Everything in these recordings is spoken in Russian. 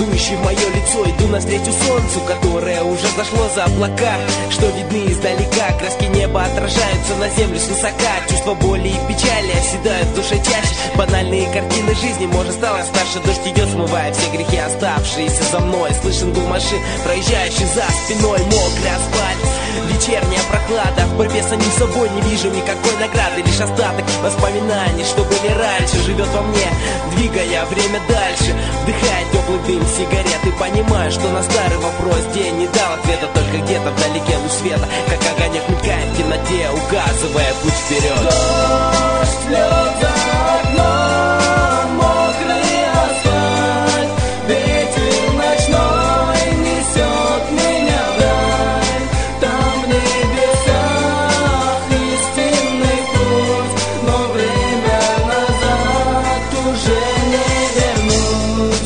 дующий в мое лицо. Иду навстречу солнцу, которое уже зашло за облака, что видны издалека. Краски неба отражаются на землю свысока. Чувства боли и печали оседают в душе чаще. Банальные картины жизни, может, стало старше. Дождь идет, смывая все грехи, оставшиеся за мной. Слышен гул машин, проезжающий за спиной. Мокрый асфальт, вечерняя прохлада. В борьбе с самим собой не вижу никакой награды. Лишь остаток воспоминаний, что были раньше, живет во мне, двигая время дальше. Вдыхая теплый дым сигарет и понимаю, что на старый вопрос день не дал ответа. Только где-то вдалеке луч света, как огонек, мелькает в темноте, указывая путь вперед. Дождь льет за окном, мокрый асфальт, ветер ночной несет меня вдаль. Там в небесах истинный путь, но время назад уже не вернуть.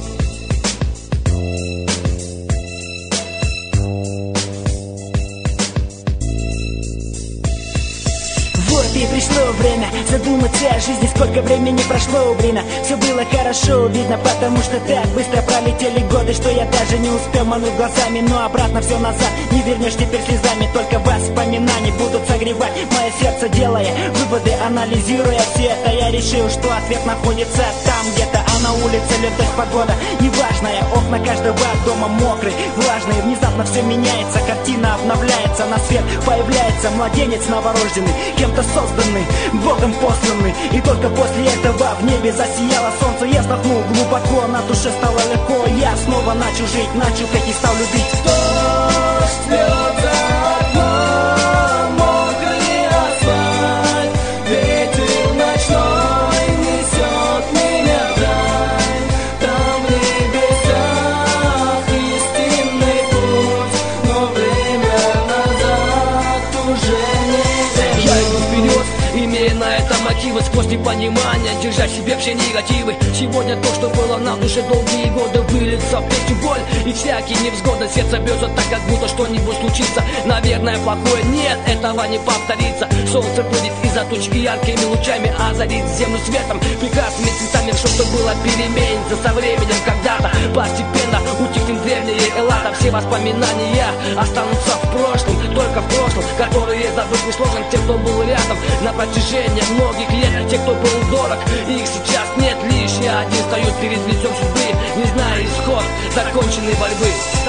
Вот и пришло время задуматься о жизни. Сколько времени прошло, блин, все было хорошо видно, потому что так быстро пролетели годы, что я даже не успел мануть глазами. Но обратно все назад не вернешь теперь слезами. Только воспоминания будут согревать мое сердце, делая выводы, анализируя все это. Я решил, что ответ находится там где-то, а на улице лет дождь, погода неважная. Окна каждого дома мокрые, влажные. Внезапно все меняется, картина обновляется, на свет появляется младенец новорожденный, кем-то созданный, Богом посланный. И только после этого в небе засияло солнце. Я вздохнул глубоко, на душе стало легко. Я снова начал жить, начал петь и стал любить. Дождь льет за окном, мокрый асфальт, ветер ночной несет меня вдаль. Там в небесах истинный путь, но время назад уже не вернуть. Я иду вперед, имея на это мотивы, сквозь непонимание, держа в себе все негативы. Сегодня то, что было на душе долгие годы, выльется в песню боль и всякие невзгоды. Сердце бьется так, как будто что-нибудь случится. Наверное, плохое, нет, этого не повторится. Солнце выйдет из-за тучки яркими лучами, озарит землю светом, прекрасными цветами. Все, что было, переменится со временем когда-то. Постепенно утихнет древние эллада. Все воспоминания останутся в прошлом, только в прошлом, которые забыть несложно. Те, кто был рядом на протяжении многих лет, те, кто был дорог, их сейчас нет. Лишь я один стою перед лицом судьбы, не зная исход законченной борьбы.